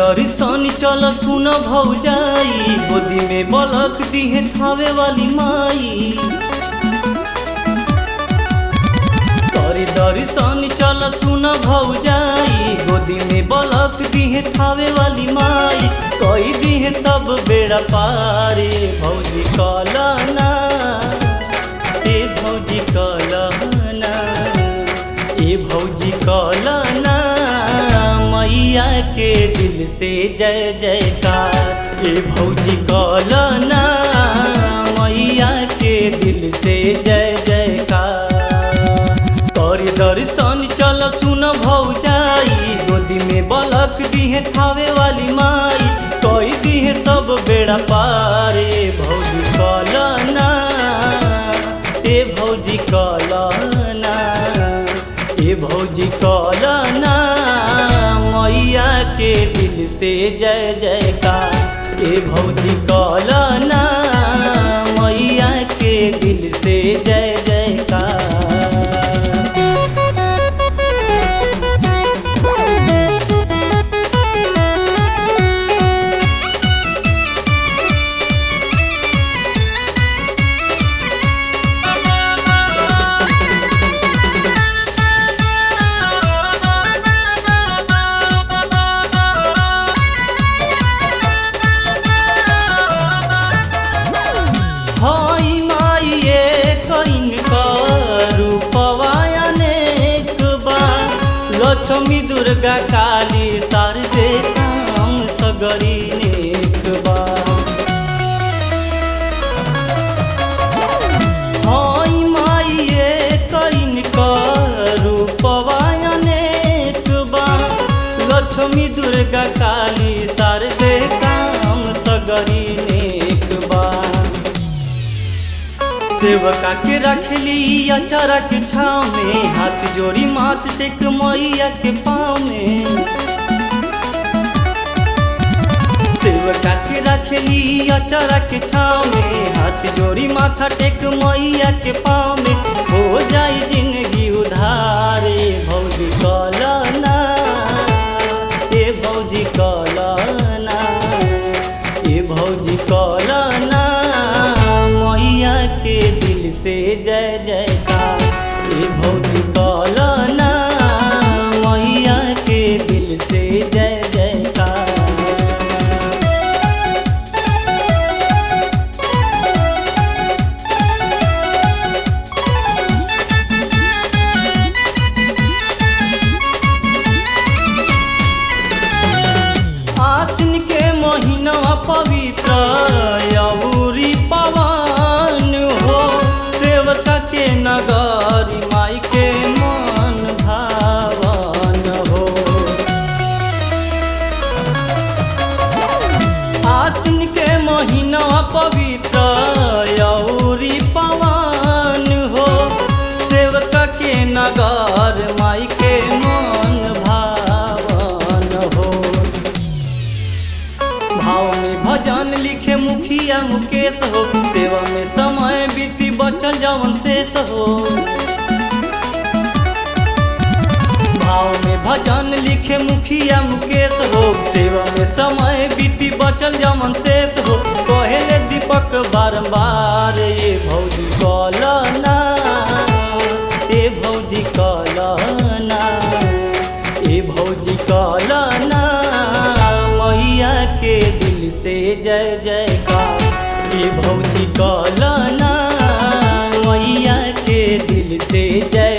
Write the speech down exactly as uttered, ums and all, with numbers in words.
दर्शन चल सुन भौजाई, गोदी में बलक दिहे थावे वाली माई। तोरी दर्शन चल सुन भौजाई, गोदी में बलक दिहे थावे वाली माई। कई दिहे सब बेड़ा पारे भौजी कलना, ए भौजी कलना, ए भौजी कलना, मैया के दिल से जय जयकार। ए भौजी कलना, मैया के दिल से जय जयकार। तोरी दर्शन चल सुन भौजाई, गोदी में बलक दिहे थावे वाली माई। कोई दिहे सब बेड़ा पारे भौजी कलना, ए भौजी कलना, ए भौजी कलना, मैया के दिल से जय जयकार। ए भौजी कलना, मैया के दिल से जय जयकार। लक्ष्मी दुर्गा काली शारदे काम सगरी नेक बा। हाई माई कइन रूपवा अनेक बा, लक्ष्मी दुर्गा काली शारदे काम सगरी नेक बा। सेवका के रखली अचारा के छाव में, हाथ जोड़ी माथ टेक मैया के पाँव में। सेवका के रखली अचारा के छाव में, हाथ जोड़ी माथा टेक मैया के पाँव में। हो जाई जिंदगी उधारे भौजी कलना, ए भौजी कलना, ए भौजी कलना, मैया के दिल से जय जयकार। ए भौजी कलना, मैया के दिल से जय जयकार। आसिन के महीना पवित्र अबूरी पवन हो, सेवका के नगरी माई के मन भावन हो। आसिन के महीना पवित्र अबूरी पवन हो, सेवका के नगर माई के मन भावन हो। भाव में भजन लिखे मुखिया मुकेश हो, सेवा में समय बीती बचल जवन शेष हो। भाव में भजन लिखे मुखिया मुकेश हो, सेवा में समय बीती बचल जवन शेष हो। कहेले दीपक बारंबार, ये भौजी कलना, ए भौजी कलना, ए भौजी कलना, मैया के दिल से जय जयकार। ए भौजी कलना, मैया के दिल से जय